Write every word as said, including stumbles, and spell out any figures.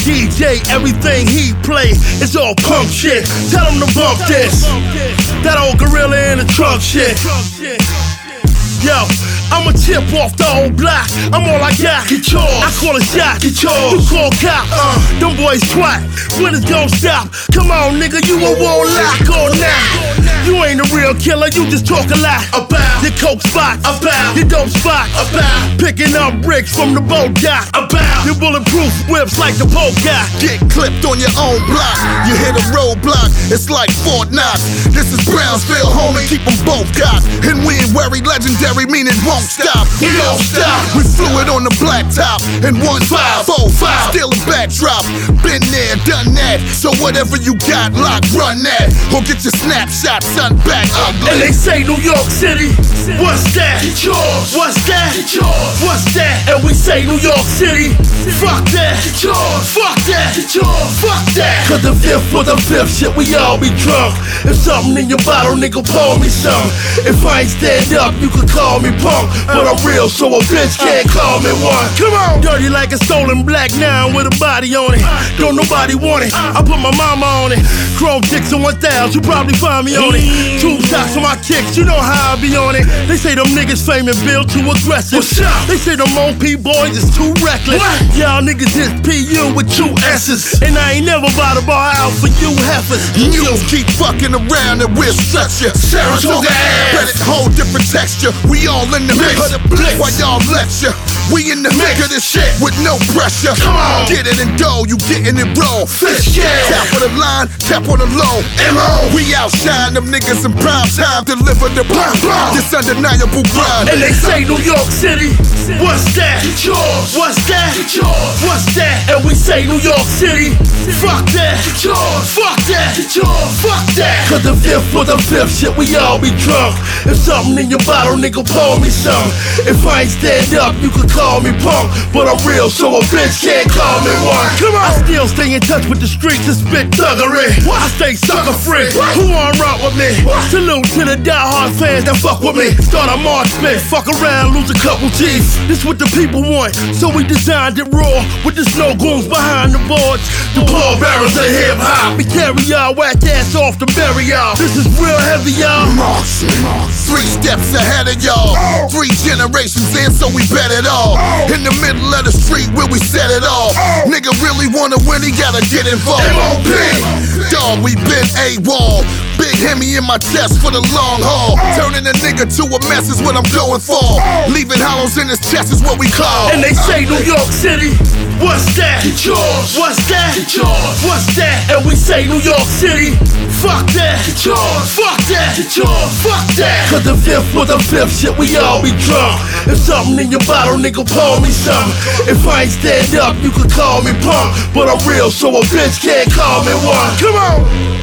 D J, everything he play is all punk shit. Tell him to bump this. That old gorilla in the trunk shit. Yo, I'ma tip off the old block. I'm all I got. Get yours. I call a shot. Get yours. You call cop. Uh, them boys twat. When it's gon' stop? Come on, nigga, you a wall lock or not? You ain't a real killer, you just talk a lot about your coke spot, about your dope spot, about picking up bricks from the boat dock, about your bulletproof whips like the Pope got. Get clipped on your own block. You hit a roadblock, it's like Fort Knox. This is Brownsville, homie, keep them both cocked. And we ain't worried, legendary, meaning won't stop. We don't stop. We flew it on the black top in one five four five. Still a backdrop. Been there, done that. So whatever you got, lock, run that. Or get your snapshot, son, back ugly. And they say New York City, what's that? Get yours. What's that? Get yours. What's that? And we say New York City, fuck that. Get yours. Fuck that. Get yours. Fuck that. Cause the fifth for the fifth shit, we all be drunk. If something in your bottle, nigga, pour me some. If I ain't stand up, you could call me punk. But I'm real, so a bitch can't call me one. Come on. Dirty like a stolen black nine with a body on it. Don't nobody want it. I put my mama on it. Chrome Dixon one thousand, you probably find me on it. Two shots on my kicks, you know how I be on it. They say them niggas fame and build too aggressive. They say them O P boys is too reckless. Y'all niggas is P U with two S's. And I ain't never bought a bar out for you heifers. You keep fucking around and we'll shut ya. Saratoga ass. But it's whole different texture. We all in the mix of the blitz while y'all lecture. We in the mix of this shit with no pressure. Come on. Get it and go, you getting it wrong. Fish, yeah. Tap on the line, tap on the low. M O. We outshine them niggas in prime time. Deliver the bomb, bomb. This undeniable grind. And they say New York City, what's that? Get yours. What's that? Get yours. What's that? And we say New York City, fuck that. Get yours. Fuck that. Get yours. Fuck that. Cause the fifth for the fifth shit, we all be drunk. If something in your bottle, nigga, pour me some. If I ain't stand up, you could call me punk. But I'm real, so a bitch can't call me one. Come on. I still stay in touch with the streets and spit thuggery. I stay sucker free. Who wanna rock with me? Salute to the diehard fans that fuck with me. Start a march spit, fuck around, lose a couple teeth. This what the people want, so we designed it raw. With the snow goons behind the boards. The pallbearers of hip hop. We carry y'all whack ass off to bury y'all. This is real heavy, y'all. Three steps ahead of y'all. Three generations in, so we bet it all. In the middle of the street where we set it all. Nigga really wanna win, he gotta get involved. M O P. Dog, we been AWOL. Big Hemi in my chest for the long haul. Turning a nigga to a mess is what I'm going for. Leaving hollows in his chest is what we call. And they say New York City, what's that? Get yours. What's that? Get yours. What's that? And we say New York City, fuck that. Get yours. Fuck that. Get yours. Fuck that. Cause the fifth for the fifth shit, we all be drunk. If something in your bottle, nigga, pour me some. If I ain't stand up, you could call me punk. But I'm real, so a bitch can't call me one. Come on.